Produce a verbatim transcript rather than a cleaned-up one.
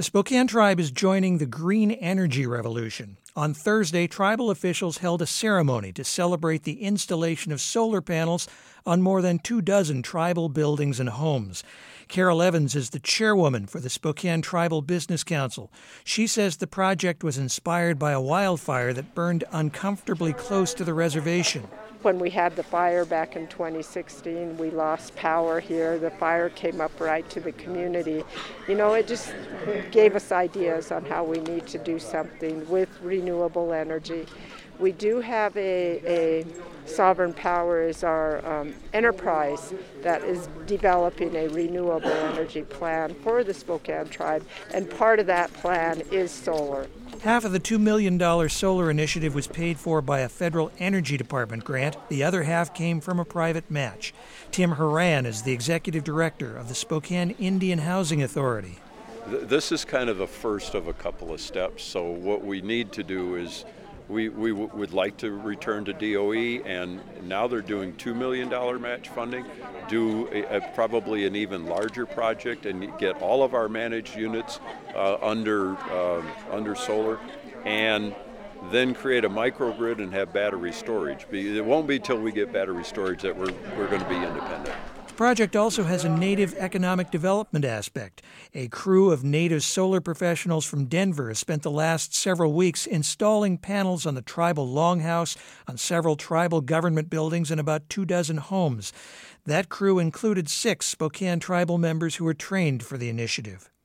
The Spokane Tribe is joining the green energy revolution. On Thursday, tribal officials held a ceremony to celebrate the installation of solar panels on more than two dozen tribal buildings and homes. Carol Evans is the chairwoman for the Spokane Tribal Business Council. She says the project was inspired by a wildfire that burned uncomfortably close to the reservation. When we had the fire back in twenty sixteen, we lost power here. The fire came up right to the community. You know, it just gave us ideas on how we need to do something with renewable energy. We do have a, a Sovereign Power is our um, enterprise that is developing a renewable energy plan for the Spokane Tribe, and part of that plan is solar. Half of the two million dollars solar initiative was paid for by a federal energy department grant. The other half came from a private match. Tim Horan is the executive director of the Spokane Indian Housing Authority. This is kind of the first of a couple of steps. So what we need to do is we, we w- would like to return to D O E, and now they're doing two million dollars match funding, do a, a, probably an even larger project and get all of our managed units uh, under uh, under solar, and then create a microgrid and have battery storage. It won't be till we get battery storage that we're we're going to be independent. The project also has a native economic development aspect. A crew of native solar professionals from Denver has spent the last several weeks installing panels on the tribal longhouse, on several tribal government buildings, and about two dozen homes. That crew included six Spokane tribal members who were trained for the initiative.